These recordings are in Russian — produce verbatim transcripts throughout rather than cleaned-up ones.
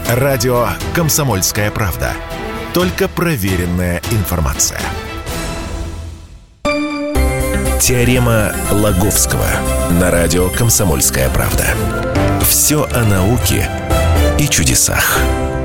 Радио «Комсомольская правда». Только проверенная информация. Теорема Лаговского на радио «Комсомольская правда». Все о науке и чудесах.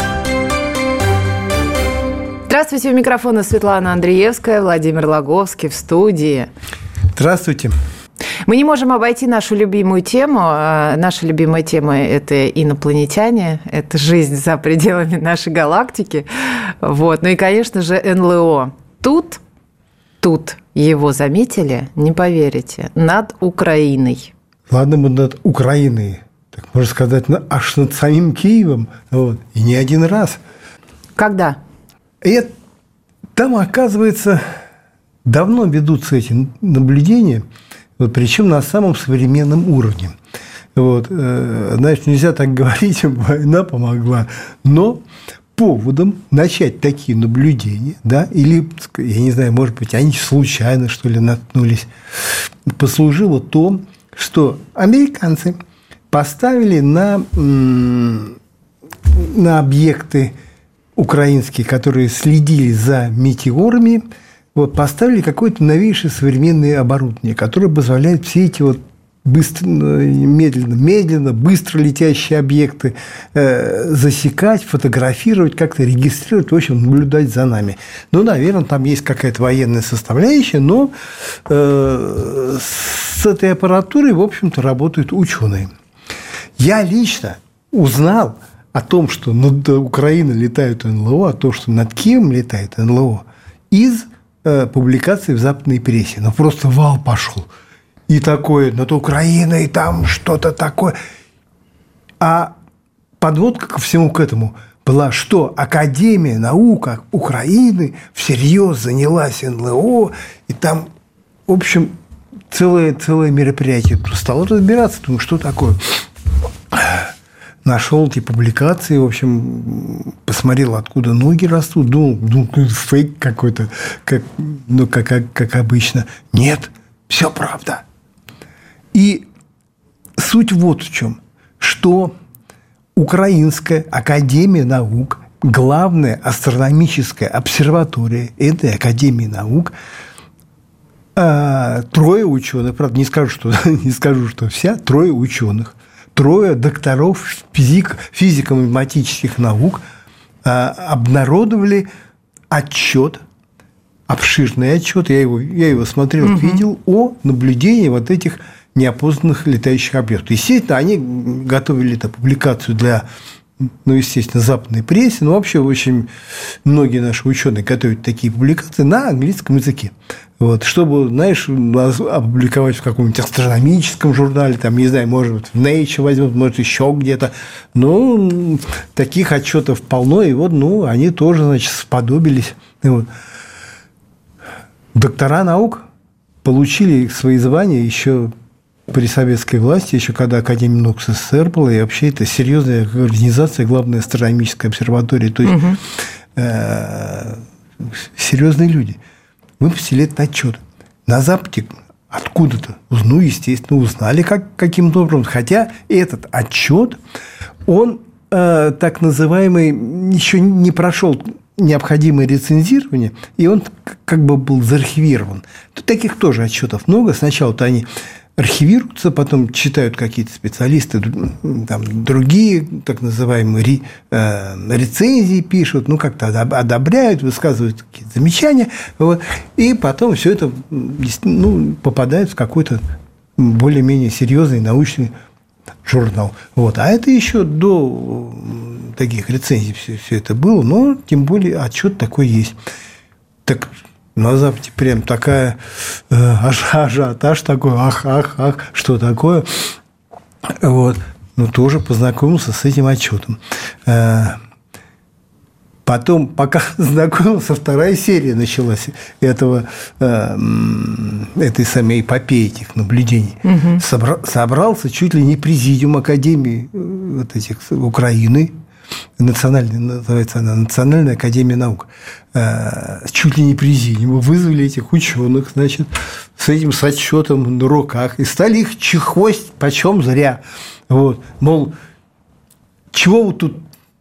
Здравствуйте, у микрофона Светлана Андреевская, Владимир Лаговский в студии. Здравствуйте. Мы не можем обойти нашу любимую тему. Наша любимая тема – это инопланетяне, это жизнь за пределами нашей галактики. Вот. Ну и, конечно же, эн эл о. Тут, тут его заметили, не поверите, над Украиной. Ладно, мы над Украиной, так можно сказать, аж над самим Киевом. Вот. И не один раз. Когда? И там, оказывается, давно ведутся эти наблюдения. Вот, причем на самом современном уровне. Вот, э, знаешь, нельзя так говорить, война помогла, но поводом начать такие наблюдения, да, или, я не знаю, может быть, они случайно, что ли, наткнулись, послужило то, что американцы поставили на, на объекты украинские, которые следили за метеорами, вот, поставили какое-то новейшее современное оборудование, которое позволяет все эти вот быстро, медленно, медленно, быстро летящие объекты э, засекать, фотографировать, как-то регистрировать, в общем, наблюдать за нами. Ну, наверное, там есть какая-то военная составляющая, но э, с этой аппаратурой, в общем-то, работают ученые. Я лично узнал о том, что над Украиной летают эн эл о, о том, что над Киевом летает эн эл о, из публикации в западной прессе. Ну, просто вал пошел. И такое, над Украиной там что-то такое. А подводка ко всему к этому была, что Академия наук Украины всерьез занялась эн эл о, и там, в общем, целое, целое мероприятие. Стал разбираться, думаю, что такое. Нашел эти публикации, в общем, посмотрел, откуда ноги растут, думал, думал фейк какой-то, как, ну, как, как, как обычно. Нет, все правда. И суть вот в чем, что Украинская академия наук, главная астрономическая обсерватория этой академии наук, а, трое ученых, правда, не скажу, что, не скажу, что вся, трое ученых, трое докторов физик, физико-математических наук а, обнародовали отчет, обширный отчет, я его, я его смотрел, угу. видел, о наблюдении вот этих неопознанных летающих объектов. Естественно, они готовили эту публикацию для, ну, естественно, западной прессы, но вообще очень многие наши ученые готовят такие публикации на английском языке. Вот, чтобы, знаешь, опубликовать в каком-нибудь астрономическом журнале, там, не знаю, может быть, в Nature возьмут, может, еще где-то. Ну, таких отчетов полно, и вот, ну, они тоже, значит, сподобились. Вот. Доктора наук получили свои звания еще при советской власти, еще когда Академия наук эс эс эс эр была, и вообще это серьезная организация, главная астрономическая обсерватория, то есть угу. э, серьезные люди. Выпустили этот отчет. На Западе откуда-то, ну, естественно, узнали как, каким-то образом. Хотя этот отчет, он э, так называемый, еще не прошел необходимое рецензирование, и он как бы был заархивирован. Тут таких тоже отчетов много. Сначала-то они архивируются, потом читают какие-то специалисты, там, другие так называемые рецензии пишут, ну, как-то одобряют, высказывают какие-то замечания, вот, и потом все это, ну, попадает в какой-то более-менее серьезный научный журнал. Вот. А это еще до таких рецензий все, все это было, но тем более отчет такой есть. Так на Западе прям такая э, ажиотаж такой, ах, ах, ах, что такое. Вот. Ну, тоже познакомился с этим отчетом. Э, потом, пока знакомился, вторая серия началась этого, э, этой самой эпопеи этих наблюдений. Угу. Собра, собрался чуть ли не президиум Академии вот этих Украины, национальная, называется она Национальная академия наук, чуть ли не президиум, вызвали этих ученых, значит, с этим с отчетом на руках, и стали их чехвостить почем зря. Вот. Мол, чего вы тут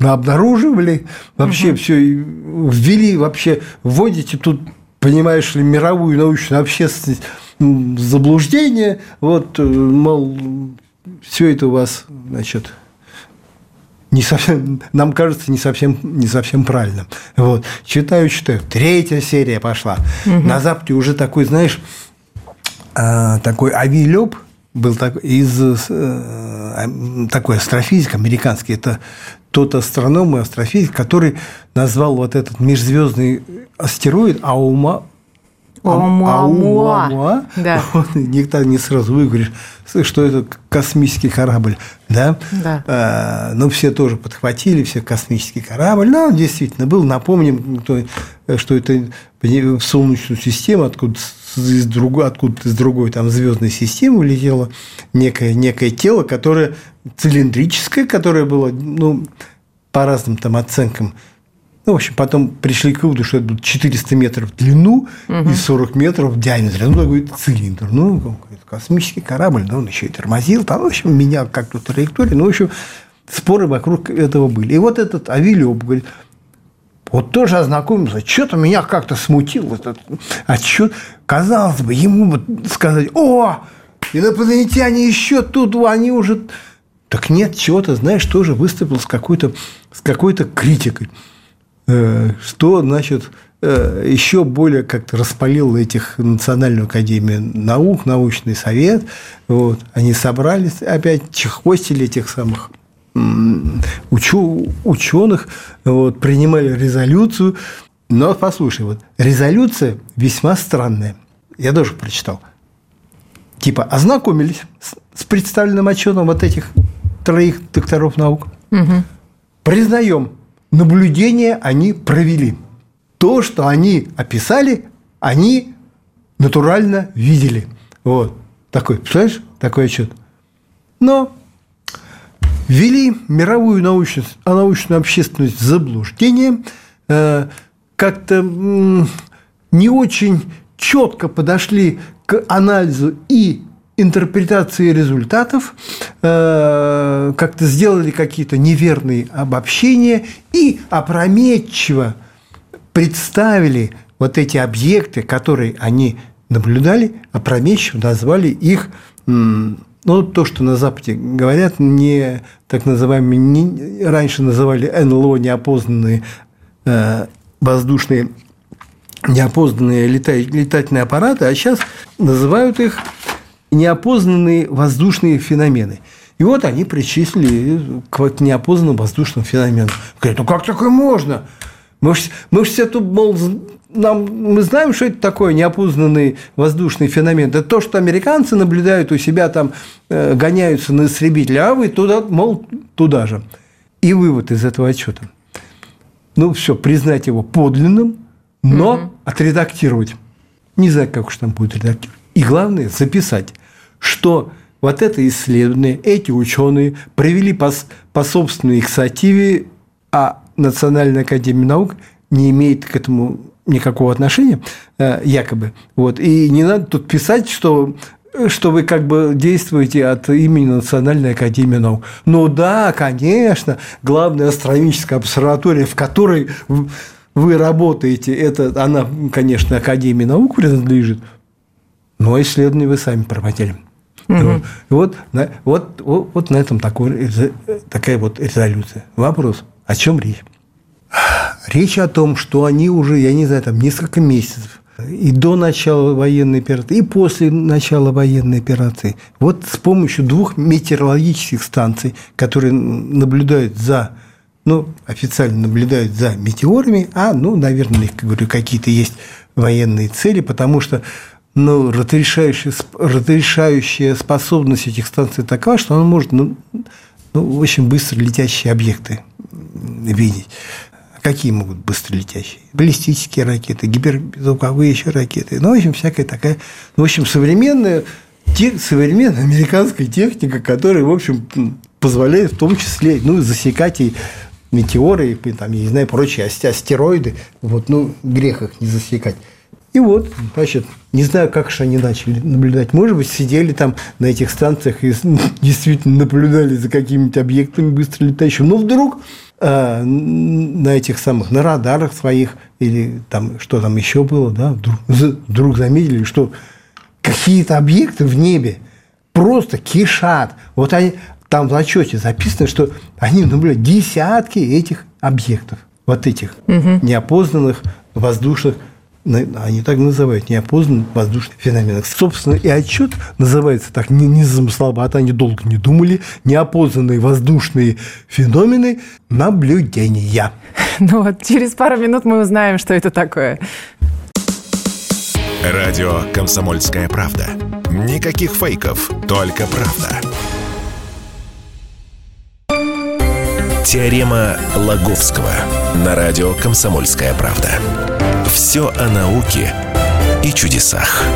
обнаруживали, вообще угу. все ввели, вообще вводите тут, понимаешь ли, мировую научную общественность в заблуждение, вот, мол, все это у вас, значит, не совсем, нам кажется, не совсем, не совсем правильным. Вот. Читаю, читаю. Третья серия пошла. Угу. На Западе уже такой, знаешь, такой Ави Лёб был такой, из, такой астрофизик американский. Это тот астроном и астрофизик, который назвал вот этот межзвездный астероид Аума. Оumuamua. Да. Никто не сразу выговоришь, что это космический корабль. Да? Да. А, ну, все тоже подхватили, все космический корабль. Ну, действительно, был. Напомним, что это в Солнечную систему, откуда из другой, откуда из другой там, звездной системы улетело некое, некое тело, которое цилиндрическое, которое было, ну, по разным там оценкам. Ну, в общем, потом пришли к выводу, что это будет четыреста метров в длину угу. и сорок метров в диаметре. Ну, такой цилиндр. Ну, космический корабль, да, он еще и тормозил. Там, в общем, менял как-то траекторию. Ну, в общем, споры вокруг этого были. И вот этот Ави Лёб говорит, вот тоже ознакомился, что-то меня как-то смутил этот отчет. Казалось бы, ему вот сказать, о, инопланетяне еще тут, они уже... Так нет, чего-то, знаешь, тоже выступил с какой-то, с какой-то критикой. Что, значит, еще более как-то распалил этих Национальную академию наук, научный совет. Вот. Они собрались, опять чехвостили этих самых ученых, вот, принимали резолюцию. Но послушай, вот, резолюция весьма странная. Я тоже прочитал. Типа ознакомились с представленным отчетом вот этих троих докторов наук. Угу. Признаем, наблюдения они провели. То, что они описали, они натурально видели. Вот. Такой, представляешь, такой отчет. Но ввели мировую научную, научную общественность в заблуждение, э, как-то м- не очень четко подошли к анализу и интерпретации результатов, э, как-то сделали какие-то неверные обобщения и опрометчиво представили вот эти объекты, которые они наблюдали, опрометчиво назвали их, ну, то, что на Западе говорят, не так называемые, не, раньше называли эн эл о, неопознанные э, воздушные, неопознанные летательные аппараты, а сейчас называют их неопознанные воздушные феномены. И вот они причислили к неопознанным воздушным феноменам. Говорят, ну как такое можно? Мы же мы все тут, мол, нам, мы знаем, что это такое неопознанный воздушный феномен. Это то, что американцы наблюдают у себя, там э, гоняются на истребители, а вы туда, мол, туда же. И вывод из этого отчета. Ну, все, признать его подлинным, но угу. отредактировать. Не знаю, как уж там будет редактировать. И главное, записать, что вот это исследование, эти ученые провели по, по собственной инициативе, а Национальная академия наук не имеет к этому никакого отношения, якобы. Вот. И не надо тут писать, что, что вы как бы действуете от имени Национальной академии наук. Ну да, конечно, главная астрономическая обсерватория, в которой вы работаете, это она, конечно, Академии наук принадлежит, но исследования вы сами проводили. Угу. Вот, вот, вот, вот на этом такой, такая вот резолюция. Вопрос. О чем речь? Речь о том, что они уже, я не знаю, там несколько месяцев и до начала военной операции, и после начала военной операции, вот с помощью двух метеорологических станций, которые наблюдают за, ну, официально наблюдают за метеорами, а, ну, наверное, как говорю, какие-то есть военные цели, потому что, ну, разрешающая, разрешающая способность этих станций такова, что она может, ну, ну, очень быстро летящие объекты видеть. Какие могут быстро летящие? Баллистические ракеты, гиперзвуковые еще ракеты. Ну, в общем, всякая такая... Ну, в общем, современная, те, современная американская техника, которая, в общем, позволяет в том числе, ну, засекать и метеоры, и, там, я не знаю, прочие астероиды. Вот, ну, грех их не засекать. И вот, значит, не знаю, как же они начали наблюдать. Может быть, сидели там на этих станциях и действительно наблюдали за какими-то объектами быстро летающими. Но вдруг э, на этих самых, на радарах своих, или там что там еще было, да, вдруг, вдруг заметили, что какие-то объекты в небе просто кишат. Вот они, там в отчете записано, что они наблюдают десятки этих объектов, вот этих угу. неопознанных воздушных, они так называют, неопознанных воздушных феноменов. Собственно, и отчет называется так незамысловато, они долго не думали, неопознанные воздушные феномены наблюдения. Ну вот, через пару минут мы узнаем, что это такое. Радио «Комсомольская правда». Никаких фейков, только правда. Теорема Лаговского на радио «Комсомольская правда». Все о науке и чудесах.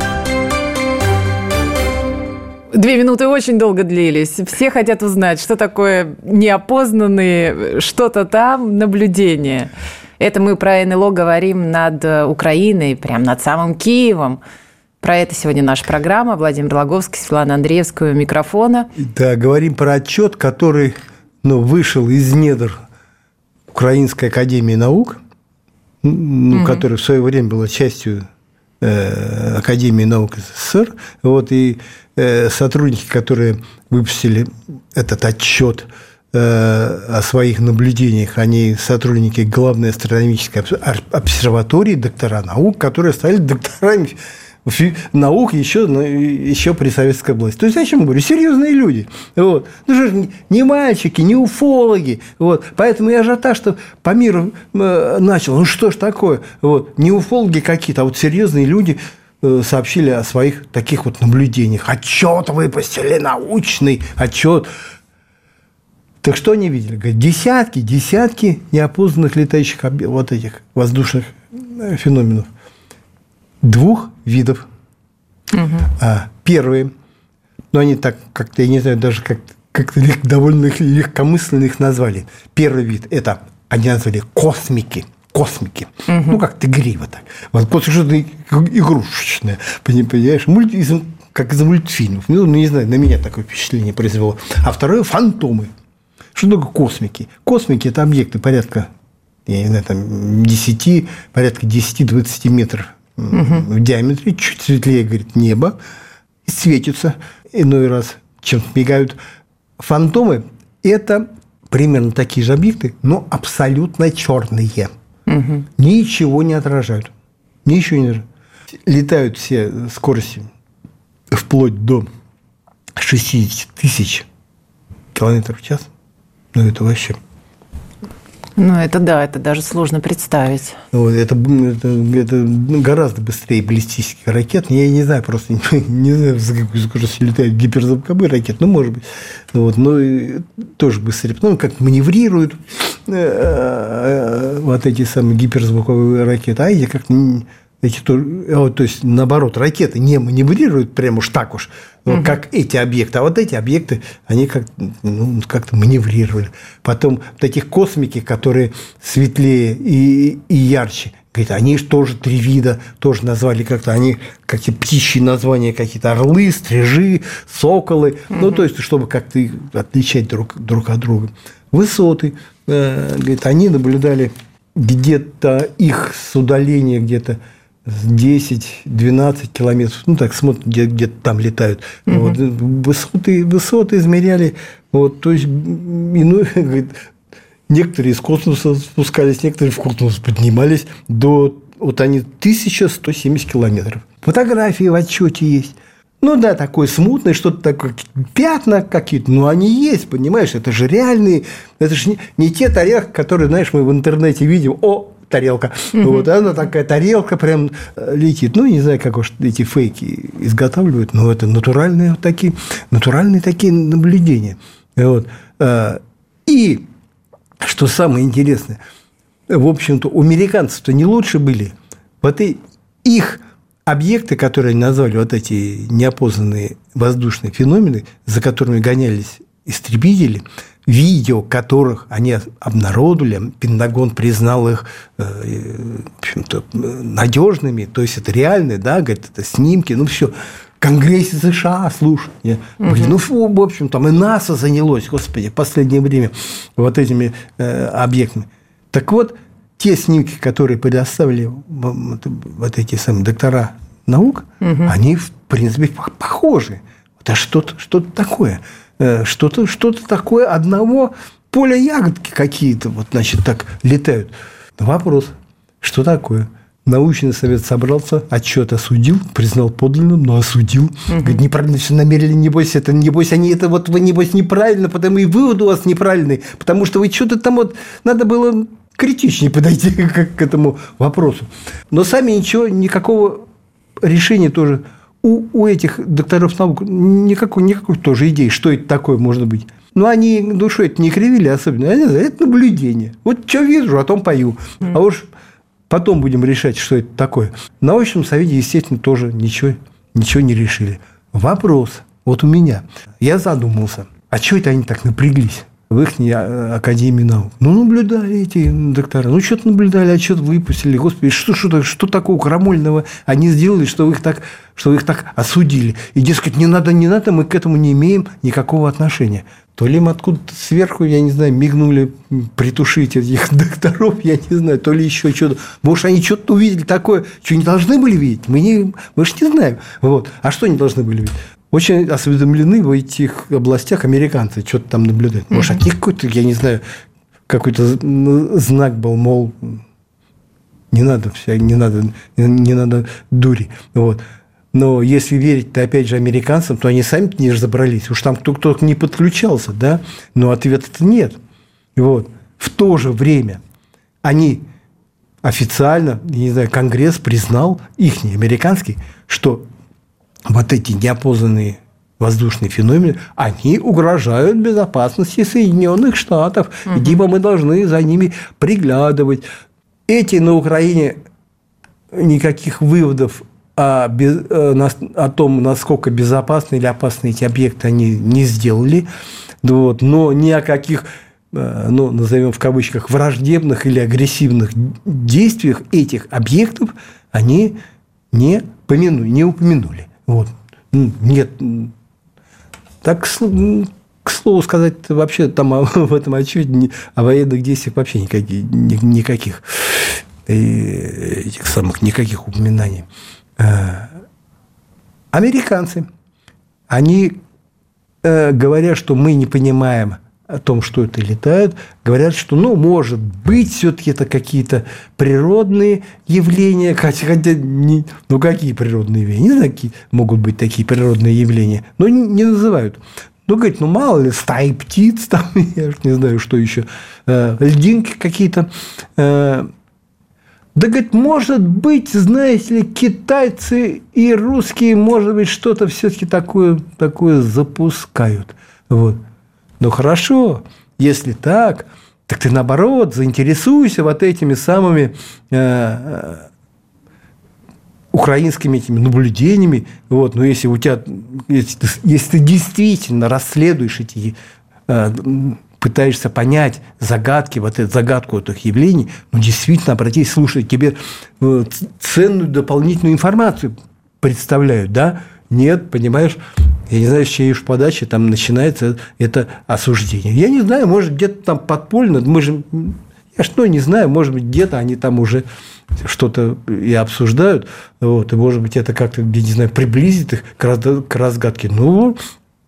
Две минуты очень долго длились. Все хотят узнать, что такое неопознанные, что-то там, наблюдения. Это мы про эн эл о говорим над Украиной, прям над самым Киевом. Про это сегодня наша программа. Владимир Лаговский, Светлана Андреевская у микрофона. Да, говорим про отчет, который ну, вышел из недр Украинской академии наук, ну, угу. которая в свое время была частью э, Академии наук эс эс эс эр. Вот, и э, сотрудники, которые выпустили этот отчет э, о своих наблюдениях, они сотрудники главной астрономической обсерватории, доктора наук, которые стали докторами наук еще, еще при советской власти. То есть, о чем я говорю? Серьезные люди. Вот. Ну, что не мальчики, не уфологи. Вот. Поэтому и ажиотаж, что по миру начал. Ну, что ж такое? Вот. Не уфологи какие-то, а вот серьезные люди сообщили о своих таких вот наблюдениях. Отчет выпустили, научный отчет. Так что они видели? Говорят, десятки, десятки неопознанных летающих вот этих воздушных феноменов. Двух видов. Угу. А, первые, ну, они так как-то, я не знаю, даже как- как-то довольно легкомысленно их назвали. Первый вид – это, они назвали космики. Космики. Угу. Ну, как тигриво так. Вот космик что-то игрушечное, понимаешь? Мульти, как из мультфильмов. Ну, не знаю, на меня такое впечатление произвело. А второе – фантомы. Что такое космики? Космики – это объекты порядка, я не знаю, там, десять, порядка десять-двадцать метров угу. в диаметре, чуть светлее, говорит, небо, и светятся иной раз, чем-то мигают. Фантомы – это примерно такие же объекты, но абсолютно черные. Угу. Ничего не отражают. Ничего не отражают. Летают все скорости вплоть до шестьдесят тысяч километров в час. Ну, это вообще... Ну, это да, это даже сложно представить. Вот, это, это, это гораздо быстрее баллистических ракет. Я не знаю, просто не, не знаю, за какой скоростью летают гиперзвуковые ракеты. Ну, может быть. Вот, но тоже быстрее. Потому как маневрируют вот эти самые гиперзвуковые ракеты. А эти как эти, то, то есть, наоборот, ракеты не маневрируют прям уж так уж, угу. как эти объекты. А вот эти объекты, они как, ну, как-то маневрировали. Потом таких космики, которые светлее и, и ярче, говорит, они же тоже три вида, тоже назвали как-то, они какие-то птичьи названия, какие-то орлы, стрижи, соколы. Угу. Ну, то есть, чтобы как-то их отличать друг, друг от друга. Высоты, говорит, они наблюдали где-то их с удаления где-то десять-двенадцать километров, ну, так смотрят, где- где-то там летают. Угу. Вот, высоты, высоты измеряли, вот, то есть, иной, говорит, некоторые из космоса спускались, некоторые в космос поднимались до, вот они, тысяча сто семьдесят километров. Фотографии в отчете есть. Ну, да, такое смутное, что-то такое, пятна какие-то, но они есть, понимаешь, это же реальные, это же не, не те тарелки, которые, знаешь, мы в интернете видим, о, тарелка, угу. вот, она такая тарелка прям летит. Ну, не знаю, как уж эти фейки изготавливают, но это натуральные вот такие, натуральные такие наблюдения. Вот. И, что самое интересное, в общем-то, у американцев-то не лучше были. Вот и их объекты, которые они назвали, вот эти неопознанные воздушные феномены, за которыми гонялись истребители, видео, которых они обнародовали, Пентагон признал их, в общем-то, надежными, то есть это реальные, да, говорит, это снимки, ну все. Конгрессе США, слушай, угу. ну, в общем, там и НАСА занялось, господи, в последнее время вот этими э, объектами. Так вот, те снимки, которые предоставили вот, вот эти самые доктора наук, угу. они, в принципе, похожи. Это что-то, что-то такое. Что-то, что-то такое одного поля ягодки какие-то, вот, значит, так летают. Вопрос, что такое? Научный совет собрался, отчет осудил, признал подлинным, но осудил. Угу. Говорит, неправильно все намерили, небось, это, небось, они это вот вы, небось, неправильно, потому и вывод у вас неправильный, потому что вы что-то там вот, надо было критичнее подойти к, к этому вопросу. Но сами ничего, никакого решения тоже у, у этих докторов наук никакой, никакой тоже идеи, что это такое может быть. Но они душой это не кривили особенно, они, это наблюдение. Вот что вижу, о том пою. Mm. А уж потом будем решать, что это такое. В научном совете, естественно, тоже ничего, ничего не решили. Вопрос вот у меня. Я задумался, а что это они так напряглись в их Академии наук? Ну, наблюдали эти доктора. Ну, что-то наблюдали, а что-то выпустили. Господи, что, что, что такого крамольного они сделали, что вы их так, что вы их так осудили? И, дескать, не надо, не надо, мы к этому не имеем никакого отношения. То ли им откуда-то сверху, я не знаю, мигнули притушить этих докторов, я не знаю, то ли еще что-то. Может, они что-то увидели такое, что не должны были видеть? Мы, не, мы же не знаем. Вот. А что они должны были видеть? Очень осведомлены в этих областях американцы, что-то там наблюдают. Может, от них какой-то, я не знаю, какой-то знак был, мол, не надо, не надо, не надо дури. Вот. Но если верить, опять же, американцам, то они сами не разобрались. Уж там кто-то не подключался, да? Но ответа-то нет. Вот. В то же время они официально, не знаю, Конгресс признал, ихний, американский, что вот эти неопознанные воздушные феномены, они угрожают безопасности Соединенных Штатов. Угу. Либо мы должны за ними приглядывать. Эти на Украине никаких выводов О, без, о том, насколько безопасны или опасны эти объекты, они не сделали. Вот, но ни о каких, ну, назовем в кавычках, враждебных или агрессивных действиях этих объектов они не, помянули, не упомянули. Вот. Нет. Так, к слову сказать, вообще там в этом отчете о военных действиях вообще никаких, никаких этих самых никаких упоминаний. Американцы, они э, говорят, что мы не понимаем о том, что это летает, говорят, что, ну, может быть, все-таки это какие-то природные явления, хотя, хотя не, ну, какие природные явления, не знаю, какие могут быть такие природные явления, но не, не называют. Ну, говорит, ну, мало ли, стаи птиц, там, я не знаю, что еще, э, льдинки какие-то. Э, Да, говорит, может быть, знаете ли, китайцы и русские, может быть, что-то все-таки такое, такое запускают. Вот. Ну, хорошо, если так, так ты, наоборот, заинтересуйся вот этими самыми э, украинскими этими наблюдениями. Вот. Но если у тебя, если ты, если ты действительно расследуешь эти... Э, пытаешься понять загадки, вот эту загадку этих явлений, ну, действительно, обратись, слушай, тебе ценную дополнительную информацию представляют, да? Нет, понимаешь, я не знаю, с чьей уж подачи там начинается это осуждение. Я не знаю, может, где-то там подпольно, мы же, я что, не знаю, может быть, где-то они там уже что-то и обсуждают, вот, и, может быть, это как-то, я не знаю, приблизит их к разгадке. Ну,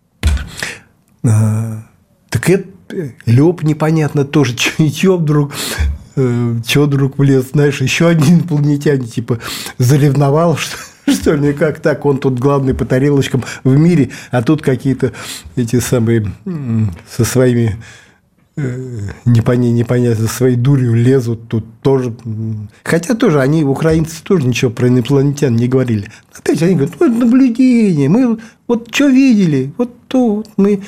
так это Лёб непонятно тоже, чего вдруг, чего вдруг влез, знаешь, еще один инопланетянин, типа, заревновал, что, что ли, как так, он тут главный по тарелочкам в мире, а тут какие-то эти самые со своими непонятно, непонятно, со своей дурью лезут тут тоже. Хотя тоже они, украинцы, тоже ничего про инопланетян не говорили. Опять они говорят, ну, это наблюдение, мы вот что видели, вот то вот мы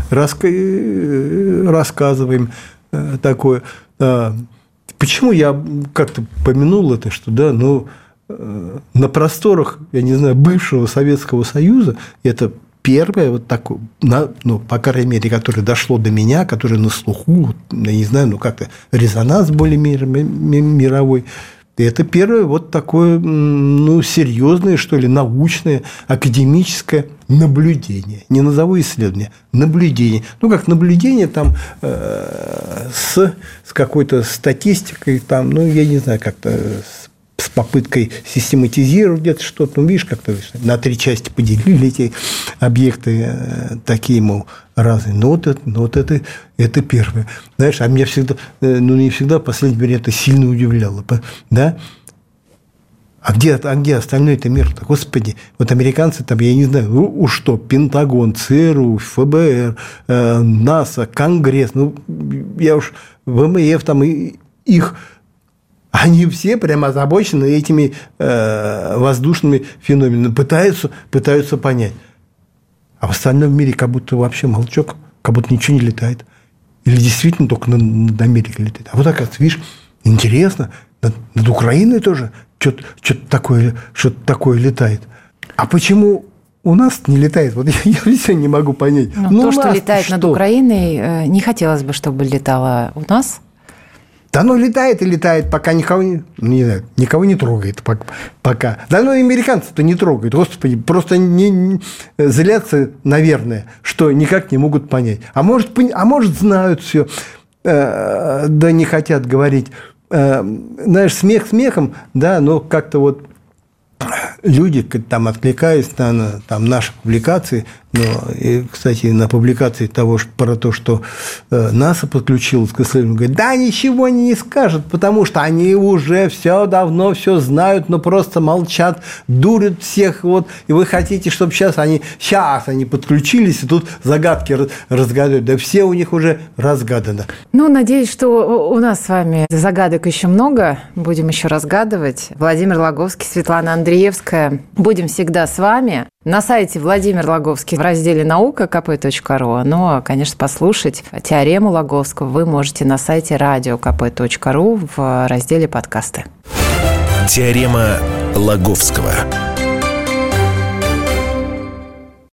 рассказываем такое. Почему я как-то помянул это, что, да, ну, на просторах, я не знаю, бывшего Советского Союза, это первое, вот такое, ну, по крайней мере, которое дошло до меня, которое на слуху, я не знаю, ну, как-то резонанс более мировой. Это первое вот такое, ну, серьезное, что ли, научное, академическое наблюдение. Не назову исследование, наблюдение. Ну, как наблюдение там э, с, с какой-то статистикой, там, ну, я не знаю, как-то с, с попыткой систематизировать где-то что-то. Ну, видишь, как-то на три части поделили эти объекты э, такие, мол, разные. Ну, вот это, ну, вот это, это первое. Знаешь, а меня всегда, ну, не всегда, в последнее время это сильно удивляло. Да? А где, а где остальной-то мир-то? Господи, вот американцы там, я не знаю, ну, уж что, Пентагон, ЦРУ, ФБР, э, НАСА, Конгресс, ну, я уж, ВМФ там, и, их... Они все прямо озабочены этими э, воздушными феноменами, пытаются, пытаются понять. А в остальном мире как будто вообще молчок, как будто ничего не летает. Или действительно только над, над Америкой летает. А вот так, видишь, интересно, над, над Украиной тоже что-то, что-то, такое, что-то такое летает. А почему у нас не летает? Вот я, я все не могу понять. Ну, ну, то, что летает что? над Украиной, не хотелось бы, чтобы летало у нас. Да оно летает и летает, пока никого не, не знаю, никого не трогает. Пока. Да ну и американцы-то не трогают. Господи, просто не, не, злятся, наверное, что никак не могут понять. А может, а может знают все, э, да не хотят говорить. Э, знаешь, смех смехом, да, но как-то вот люди там откликаясь на, на там, наши публикации, но, и, кстати, на публикации того, про то, что э, НАСА подключилось к исследованию, говорят, да, ничего они не скажут, потому что они уже все давно все знают, но просто молчат, дурят всех, вот, и вы хотите, чтобы сейчас они, сейчас они подключились, и тут загадки разгадывают, да все у них уже разгадано. Ну, надеюсь, что у нас с вами загадок еще много, будем еще разгадывать. Владимир Логовский, Светлана Андреевская, будем всегда с вами. На сайте Владимир Логовский в разделе «Наука» ка пэ точка ру. Но, конечно, послушать теорему Логовского вы можете на сайте радио ка пэ точка ру в разделе «Подкасты». Теорема Логовского.